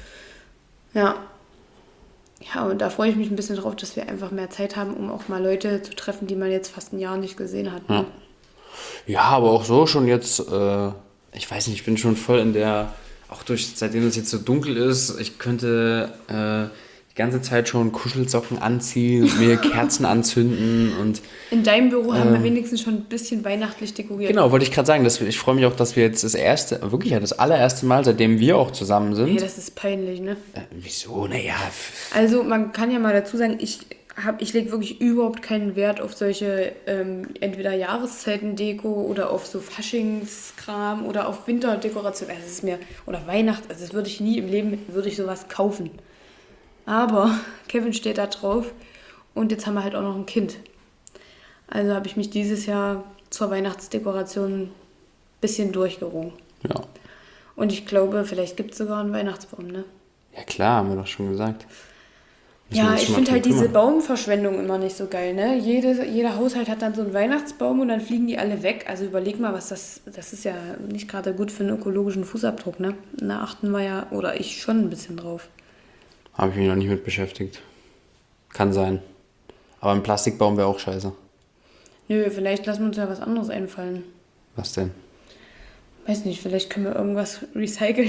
Ja. Ja, und da freue ich mich ein bisschen drauf, dass wir einfach mehr Zeit haben, um auch mal Leute zu treffen, die man jetzt fast ein Jahr nicht gesehen hat. Ne? Ja. Ja, aber auch so schon jetzt, äh, ich weiß nicht, ich bin schon voll in der, auch durch, seitdem es jetzt so dunkel ist, ich könnte äh, die ganze Zeit schon Kuschelsocken anziehen und mir Kerzen anzünden und In deinem Büro haben wir Ähm. wenigstens schon ein bisschen weihnachtlich dekoriert. genau, wollte ich gerade sagen, dass wir, ich freue mich auch, dass wir jetzt das erste, wirklich ja das allererste Mal, seitdem wir auch zusammen sind. Hey, das ist peinlich, ne? äh, wieso? Naja, Also man kann ja mal dazu sagen, ich hab, ich lege wirklich überhaupt keinen Wert auf solche ähm, entweder Jahreszeiten-Deko oder auf so Faschingskram oder auf Winterdekoration. Also es ist mir, oder Weihnachten, also das würde ich nie im Leben, würde ich sowas kaufen. Aber Kevin steht da drauf und jetzt haben wir halt auch noch ein Kind. Also habe ich mich dieses Jahr zur Weihnachtsdekoration ein bisschen durchgerungen. ja. Und ich glaube, vielleicht gibt es sogar einen Weihnachtsbaum, ne? Ja klar, haben wir doch schon gesagt. Müssen wir Ja, uns ich schon mal finde halt drum diese kümmern. Baumverschwendung immer nicht so geil, ne? Jede, jeder Haushalt hat dann so einen Weihnachtsbaum und dann fliegen die alle weg. Also überleg mal, was das, das ist ja nicht gerade gut für einen ökologischen Fußabdruck, ne? Da achten wir ja, oder ich schon ein bisschen drauf. Habe ich mich noch nicht mit beschäftigt. Kann sein. Aber ein Plastikbaum wäre auch scheiße. Nö, vielleicht lassen wir uns ja was anderes einfallen. Was denn? Weiß nicht, vielleicht können wir irgendwas recyceln.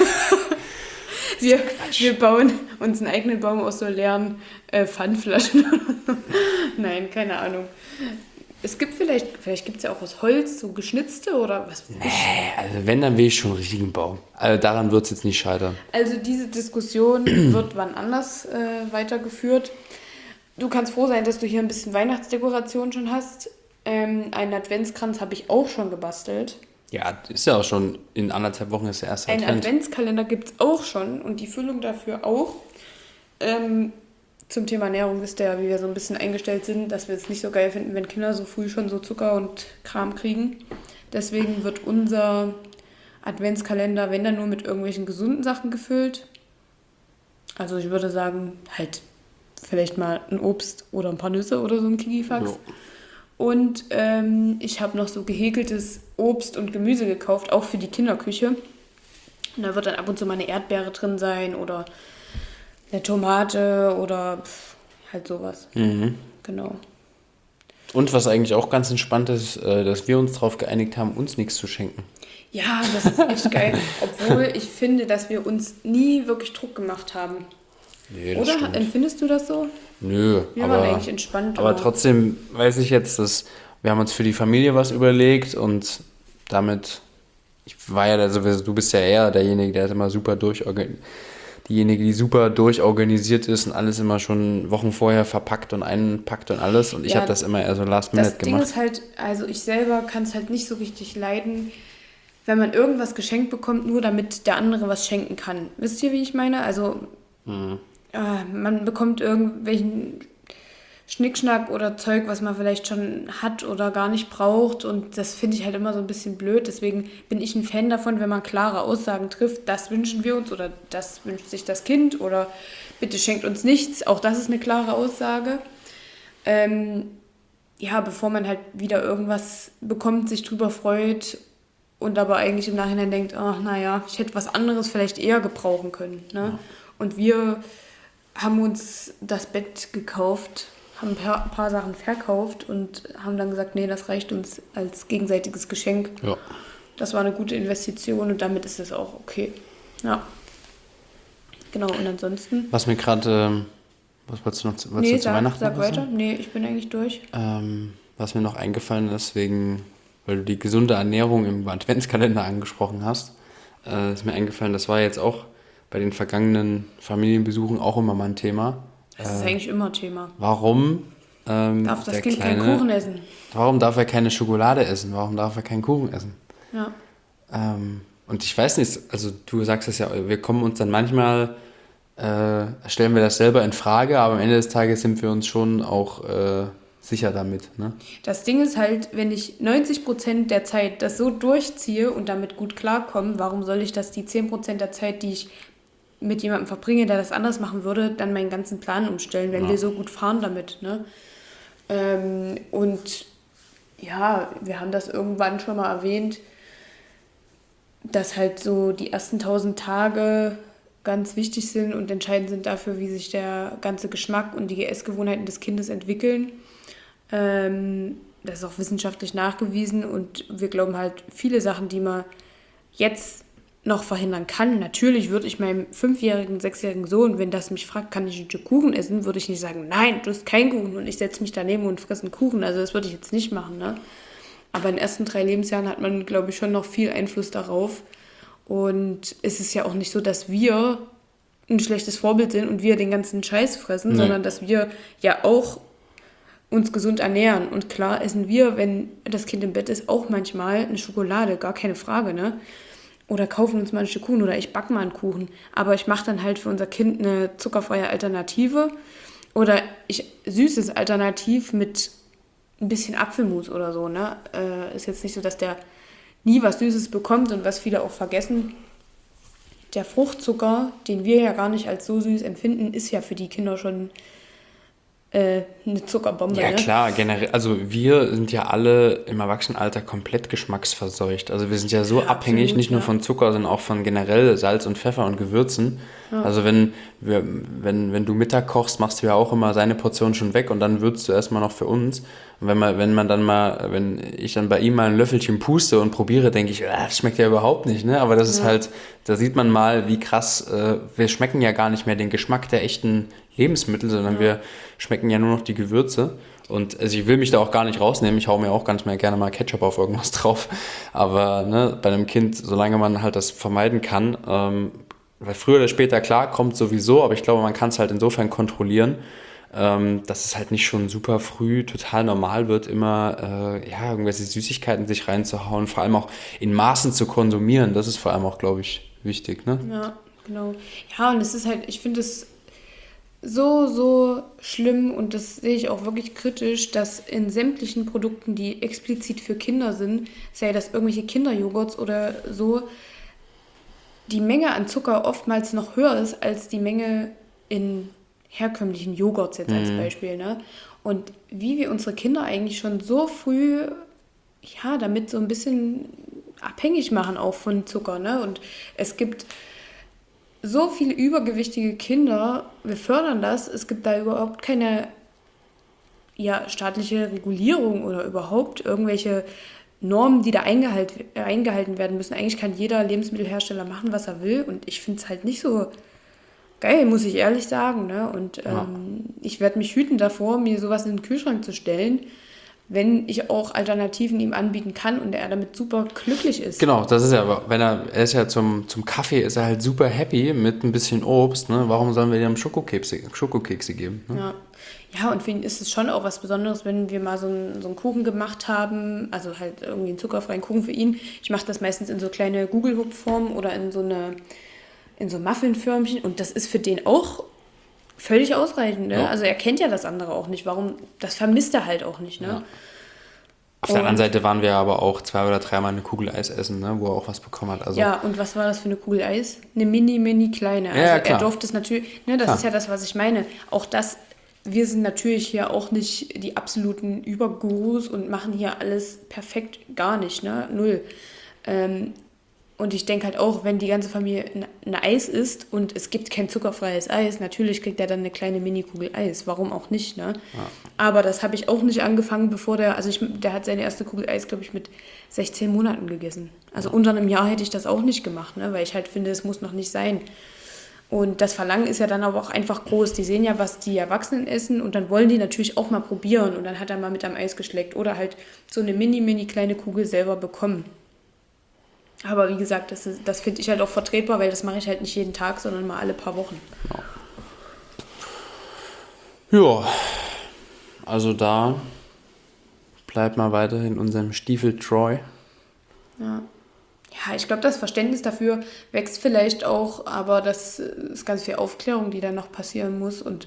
wir, wir bauen uns einen eigenen Baum aus so leeren äh, Pfandflaschen. Nein, keine Ahnung. Es gibt vielleicht, vielleicht gibt es ja auch aus Holz, so geschnitzte oder was weiß ich. Nee, also wenn, dann will ich schon einen richtigen Baum. Also daran wird es jetzt nicht scheitern. Also diese Diskussion wird wann anders äh, weitergeführt. Du kannst froh sein, dass du hier ein bisschen Weihnachtsdekoration schon hast. Ähm, einen Adventskranz habe ich auch schon gebastelt. Ja, ist ja auch schon, in anderthalb Wochen ist der erste Einen Advent. Adventskalender gibt es auch schon und die Füllung dafür auch. Ähm, zum Thema Ernährung wisst ihr ja, wie wir so ein bisschen eingestellt sind, dass wir es nicht so geil finden, wenn Kinder so früh schon so Zucker und Kram kriegen. Deswegen wird unser Adventskalender, wenn dann nur mit irgendwelchen gesunden Sachen gefüllt. Also ich würde sagen, halt vielleicht mal ein Obst oder ein paar Nüsse oder so ein Kikifax. Jo. Und ähm, ich habe noch so gehäkeltes Obst und Gemüse gekauft, auch für die Kinderküche. Und da wird dann ab und zu mal eine Erdbeere drin sein oder eine Tomate oder pff, halt sowas. Mhm. Genau. Und was eigentlich auch ganz entspannt ist, äh, dass wir uns darauf geeinigt haben, uns nichts zu schenken. Ja, das ist echt geil. Obwohl ich finde, dass wir uns nie wirklich Druck gemacht haben. Nee, das Oder stimmt. empfindest du das so? Nö, Wir aber, waren eigentlich entspannt. aber trotzdem weiß ich jetzt, dass wir haben uns für die Familie was überlegt und damit, ich war ja, also du bist ja eher derjenige, der ist immer super durchorganisiert, diejenige, die super durchorganisiert ist und alles immer schon Wochen vorher verpackt und einpackt und alles und ich Ja, habe das immer eher so last minute Das Ding gemacht. ist halt, also ich selber kann es halt nicht so richtig leiden, wenn man irgendwas geschenkt bekommt, nur damit der andere was schenken kann. Wisst ihr, wie ich meine? Also Mhm. äh, man bekommt irgendwelchen Schnickschnack oder Zeug, was man vielleicht schon hat oder gar nicht braucht. Und das finde ich halt immer so ein bisschen blöd. Deswegen bin ich ein Fan davon, wenn man klare Aussagen trifft, das wünschen wir uns oder das wünscht sich das Kind oder bitte schenkt uns nichts. Auch das ist eine klare Aussage. Ähm, ja, bevor man halt wieder irgendwas bekommt, sich drüber freut und aber eigentlich im Nachhinein denkt, ach naja, ich hätte was anderes vielleicht eher gebrauchen können. Ne? Ja. Und wir haben uns das Bett gekauft, haben ein paar, ein paar Sachen verkauft und haben dann gesagt, nee, das reicht uns als gegenseitiges Geschenk. Ja. Das war eine gute Investition und damit ist es auch okay. Ja. Genau, und ansonsten... Was mir gerade, ähm, was wolltest du noch zu, nee, du zu sag, Weihnachten sag noch weiter. sagen? Nee, ich bin eigentlich durch. Ähm, was mir noch eingefallen ist, wegen, weil du die gesunde Ernährung im Adventskalender angesprochen hast, äh, ist mir eingefallen, das war jetzt auch bei den vergangenen Familienbesuchen auch immer mal ein Thema. Das ist eigentlich immer Thema. Warum ähm, Darf das der Kind Kleine, keinen Kuchen essen? Warum darf er keine Schokolade essen? Warum darf er keinen Kuchen essen? Ja. Ähm, und ich weiß nicht, also du sagst es ja, wir kommen uns dann manchmal, äh, stellen wir das selber in Frage, aber am Ende des Tages sind wir uns schon auch äh, sicher damit. Ne? Das Ding ist halt, wenn ich neunzig Prozent der Zeit das so durchziehe und damit gut klarkomme, warum soll ich das die zehn Prozent der Zeit, die ich mit jemandem verbringe, der das anders machen würde, dann meinen ganzen Plan umstellen, wenn Ja. wir so gut fahren damit. Ne? Ähm, und ja, wir haben das irgendwann schon mal erwähnt, dass halt so die ersten tausend Tage ganz wichtig sind und entscheidend sind dafür, wie sich der ganze Geschmack und die Essgewohnheiten des Kindes entwickeln. Ähm, das ist auch wissenschaftlich nachgewiesen und wir glauben halt, viele Sachen, die man jetzt noch verhindern kann. Natürlich würde ich meinem fünfjährigen, sechsjährigen Sohn, wenn das mich fragt, kann ich ein Stück Kuchen essen, würde ich nicht sagen, nein, du hast keinen Kuchen und ich setze mich daneben und fresse einen Kuchen. Also das würde ich jetzt nicht machen. Ne? Aber in den ersten drei Lebensjahren hat man, glaube ich, schon noch viel Einfluss darauf. Und es ist ja auch nicht so, dass wir ein schlechtes Vorbild sind und wir den ganzen Scheiß fressen, Nee. sondern dass wir ja auch uns gesund ernähren. Und klar essen wir, wenn das Kind im Bett ist, auch manchmal eine Schokolade, gar keine Frage, ne? Oder kaufen uns mal ein Stück Kuchen oder ich backe mal einen Kuchen. Aber ich mache dann halt für unser Kind eine zuckerfreie Alternative oder ich süßes Alternativ mit ein bisschen Apfelmus oder so, ne? Äh, ist jetzt nicht so, dass der nie was Süßes bekommt und was viele auch vergessen. Der Fruchtzucker, den wir ja gar nicht als so süß empfinden, ist ja für die Kinder schon äh, eine Zuckerbombe. Ja ne? klar, generell, also wir sind ja alle im Erwachsenenalter komplett geschmacksverseucht. Also wir sind ja so Ja, abhängig, absolut, nicht nur ja. von Zucker, sondern auch von generell Salz und Pfeffer und Gewürzen. Also wenn, wir, wenn, wenn du Mittag kochst, machst du ja auch immer seine Portion schon weg und dann würzt du erstmal noch für uns. Und wenn man, wenn man dann mal, wenn ich dann bei ihm mal ein Löffelchen puste und probiere, denke ich, ah, das schmeckt ja überhaupt nicht, ne? Aber das ist Ja. halt, da sieht man mal, wie krass, äh, wir schmecken ja gar nicht mehr den Geschmack der echten Lebensmittel, sondern Ja. wir schmecken ja nur noch die Gewürze. Und also ich will mich da auch gar nicht rausnehmen. Ich hau mir auch ganz mal gerne mal Ketchup auf irgendwas drauf. Aber ne, bei einem Kind, solange man halt das vermeiden kann, ähm, weil früher oder später, klar, kommt sowieso, aber ich glaube, man kann es halt insofern kontrollieren, ähm, dass es halt nicht schon super früh total normal wird, immer äh, ja, irgendwelche Süßigkeiten sich reinzuhauen, vor allem auch in Maßen zu konsumieren. Das ist vor allem auch, glaube ich, wichtig. Ne? Ja, genau. Ja, und es ist halt, ich finde es so, so schlimm und das sehe ich auch wirklich kritisch, dass in sämtlichen Produkten, die explizit für Kinder sind, sei das irgendwelche Kinderjoghurts oder so, die Menge an Zucker oftmals noch höher ist als die Menge in herkömmlichen Joghurts jetzt als Mhm. Beispiel, ne? Und wie wir unsere Kinder eigentlich schon so früh, ja, damit so ein bisschen abhängig machen auch von Zucker, ne? Und es gibt so viele übergewichtige Kinder, wir fördern das, es gibt da überhaupt keine ja, staatliche Regulierung oder überhaupt irgendwelche Normen, die da eingehalt, äh, eingehalten werden müssen. Eigentlich kann jeder Lebensmittelhersteller machen, was er will und ich finde es halt nicht so geil, muss ich ehrlich sagen. Ne? Und Ja. ähm, ich werde mich hüten davor, mir sowas in den Kühlschrank zu stellen, wenn ich auch Alternativen ihm anbieten kann und er damit super glücklich ist. Genau, das ist ja, aber wenn er, er ist ja zum, zum Kaffee, ist er halt super happy mit ein bisschen Obst, ne? Warum sollen wir ihm Schokokekse, Schokokekse geben? Ne? Ja. Ja, und für ihn ist es schon auch was Besonderes, wenn wir mal so einen, so einen Kuchen gemacht haben, also halt irgendwie einen zuckerfreien Kuchen für ihn. Ich mache das meistens in so kleine Google-Hupf-Form oder in so eine, in so Muffinförmchen und das ist für den auch völlig ausreichend, ne? Ja. Also er kennt ja das andere auch nicht, warum, das vermisst er halt auch nicht, ne? Ja. Auf der anderen Seite waren wir aber auch zwei oder dreimal eine Kugel Eis essen, ne? Wo er auch was bekommen hat. Also, Ja, und was war das für eine Kugel Eis? Eine mini, mini kleine. Also Ja, ja, er klar. durfte es natürlich, ne, das Klar. ist ja das, was ich meine. Auch das, wir sind natürlich hier auch nicht die absoluten Übergurus und machen hier alles perfekt, gar nicht, ne? Null. Ähm, und ich denke halt auch, wenn die ganze Familie ein, ein Eis isst und es gibt kein zuckerfreies Eis, natürlich kriegt er dann eine kleine Mini-Kugel Eis. Warum auch nicht, ne? Aber das habe ich auch nicht angefangen, bevor der, also ich, der hat seine erste Kugel Eis, glaube ich, mit sechzehn Monaten gegessen. Also unter einem Jahr hätte ich das auch nicht gemacht, ne? Weil ich halt finde, es muss noch nicht sein. Und das Verlangen ist ja dann aber auch einfach groß. Die sehen ja, was die Erwachsenen essen und dann wollen die natürlich auch mal probieren. Und dann hat er mal mit am Eis geschleckt oder halt so eine mini, mini kleine Kugel selber bekommen. Aber wie gesagt, das, ist- das finde ich halt auch vertretbar, weil das mache ich halt nicht jeden Tag, sondern mal alle paar Wochen. ja, also da bleibt mal weiterhin unserem Stiefel treu. Ja. Ja, ich glaube, das Verständnis dafür wächst vielleicht auch, aber das ist ganz viel Aufklärung, die dann noch passieren muss. Und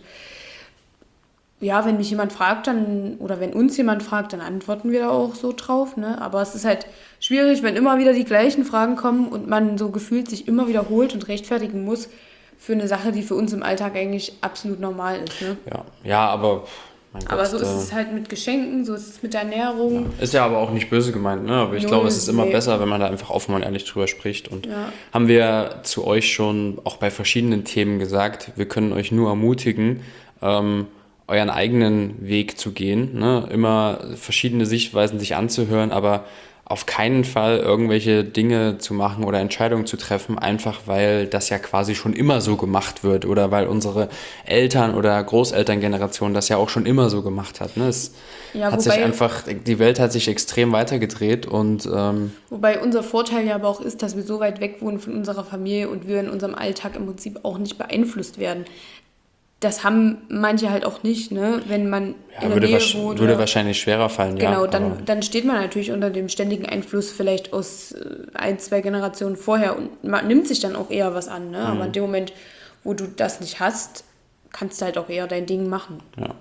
ja, wenn mich jemand fragt, dann, oder wenn uns jemand fragt, dann antworten wir da auch so drauf, ne? Aber es ist halt schwierig, wenn immer wieder die gleichen Fragen kommen und man so gefühlt sich immer wiederholt und rechtfertigen muss für eine Sache, die für uns im Alltag eigentlich absolut normal ist, ne? Ja, ja, aber mein Gott, Aber so ist äh, es halt mit Geschenken, so ist es mit der Ernährung. ist ja aber auch nicht böse gemeint, ne? Aber ich Null, glaube, es ist immer nee. besser, wenn man da einfach offen und ehrlich drüber spricht. Und Ja. haben wir zu euch schon auch bei verschiedenen Themen gesagt, wir können euch nur ermutigen, ähm, euren eigenen Weg zu gehen, ne? Immer verschiedene Sichtweisen sich anzuhören, aber auf keinen Fall irgendwelche Dinge zu machen oder Entscheidungen zu treffen, einfach weil das ja quasi schon immer so gemacht wird oder weil unsere Eltern- oder Großelterngeneration das ja auch schon immer so gemacht hat. Ne? Es Ja, hat sich wobei- einfach, die Welt hat sich extrem weitergedreht und ähm, Wobei unser Vorteil ja aber auch ist, dass wir so weit weg wohnen von unserer Familie und wir in unserem Alltag im Prinzip auch nicht beeinflusst werden. Das haben manche halt auch nicht, ne? Wenn man ja, in der würde, Nähe wahrsch- wohnt. würde oder- wahrscheinlich schwerer fallen, ja. Genau, aber- dann, dann steht man natürlich unter dem ständigen Einfluss vielleicht aus äh, ein, zwei Generationen vorher und man nimmt sich dann auch eher was an. Ne? Mhm. Aber in dem Moment, wo du das nicht hast, kannst du halt auch eher dein Ding machen. Ja.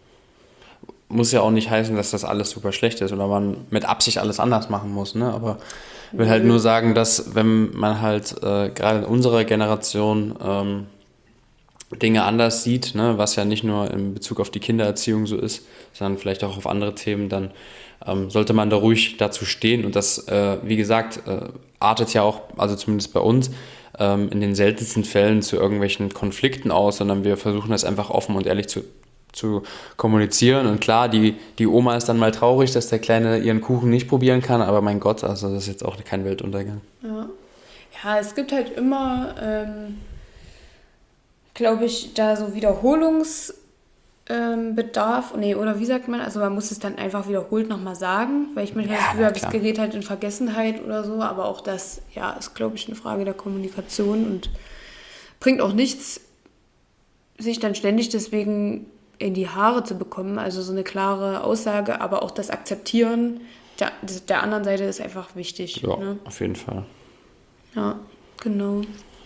Muss ja auch nicht heißen, dass das alles super schlecht ist oder man mit Absicht alles anders machen muss, ne? Aber ich will halt nur sagen, dass wenn man halt äh, gerade in unserer Generation ähm, Dinge anders sieht, ne, was ja nicht nur in Bezug auf die Kindererziehung so ist, sondern vielleicht auch auf andere Themen, dann ähm, sollte man da ruhig dazu stehen. Und das, äh, wie gesagt, äh, artet ja auch, also zumindest bei uns, ähm, in den seltensten Fällen zu irgendwelchen Konflikten aus, sondern wir versuchen das einfach offen und ehrlich zu, zu kommunizieren. Und klar, die, die Oma ist dann mal traurig, dass der Kleine ihren Kuchen nicht probieren kann, aber mein Gott, also das ist jetzt auch kein Weltuntergang. Ja, ja es gibt halt immer, ähm, glaube ich, da so Wiederholungsbedarf. Ähm, Bedarf. nee, oder wie sagt man? Also man muss es dann einfach wiederholt nochmal sagen, weil ich manchmal Ja, das Gefühl habe, es klar. gerät halt in Vergessenheit oder so, aber auch das, ja, ist, glaube ich, eine Frage der Kommunikation und bringt auch nichts, sich dann ständig deswegen in die Haare zu bekommen. Also so eine klare Aussage, aber auch das Akzeptieren der, der anderen Seite ist einfach wichtig. Ja, Ne? auf jeden Fall. Ja, genau.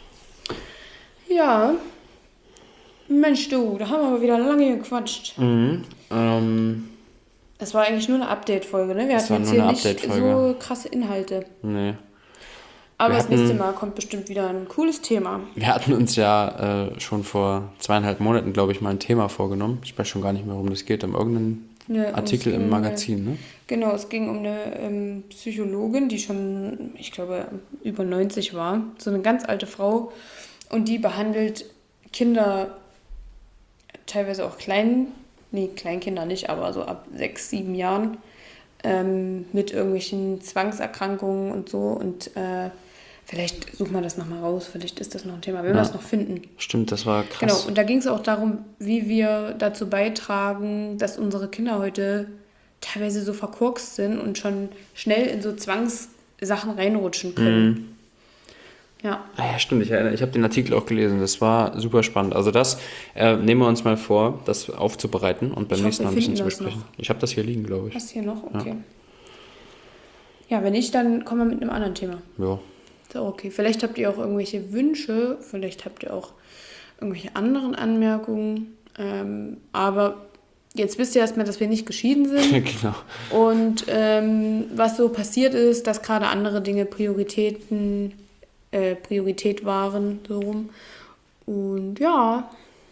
Ja. Mensch du, da haben wir aber wieder lange gequatscht. Mhm. Ähm, Das war eigentlich nur eine Update-Folge, ne? Wir Das hatten war jetzt nur hier eine nicht Update-Folge. so krasse Inhalte. nee. Aber Wir das nächste hatten, Mal kommt bestimmt wieder ein cooles Thema. wir hatten uns ja äh, schon vor zweieinhalb Monaten, glaube ich, mal ein Thema vorgenommen. Ich weiß schon gar nicht mehr, worum das geht. Um irgendeinen Ne, es Artikel ging im um eine, Magazin, ne? genau, es ging um eine ähm, Psychologin, die schon, ich glaube, über neunzig war. So eine ganz alte Frau. Und die behandelt Kinder, teilweise auch klein, nee, Kleinkinder nicht, aber so ab sechs, sieben Jahren, ähm, mit irgendwelchen Zwangserkrankungen und so. Und äh, vielleicht suchen wir das nochmal raus, vielleicht ist das noch ein Thema, wenn wir es Ja, noch finden. stimmt, das war Genau, krass. und da ging es auch darum, wie wir dazu beitragen, dass unsere Kinder heute teilweise so verkorkst sind und schon schnell in so Zwangssachen reinrutschen können. Ja, Ah ja, stimmt, ich erinnere, ich habe den Artikel auch gelesen. Das war super spannend. Also das äh, nehmen wir uns mal vor, das aufzubereiten und beim ich hoffe, nächsten wir Mal ein bisschen finden zu das besprechen. noch. Ich habe das hier liegen, glaube ich. Hast du hier noch? Ja. Okay. Ja, wenn nicht, dann kommen wir mit einem anderen Thema. Ja. Ist auch okay. Vielleicht habt ihr auch irgendwelche Wünsche, vielleicht habt ihr auch irgendwelche anderen Anmerkungen. Ähm, aber jetzt wisst ihr erstmal, dass wir nicht geschieden sind. Genau. Und ähm, was so passiert ist, dass gerade andere Dinge Prioritäten, äh, Priorität waren, so rum. Und ja,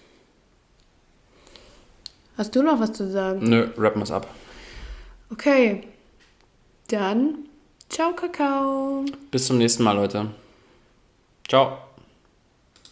hast du noch was zu sagen? Nö, rappen wir es ab. Okay, dann ciao, Kakao. Bis zum nächsten Mal, Leute. Ciao.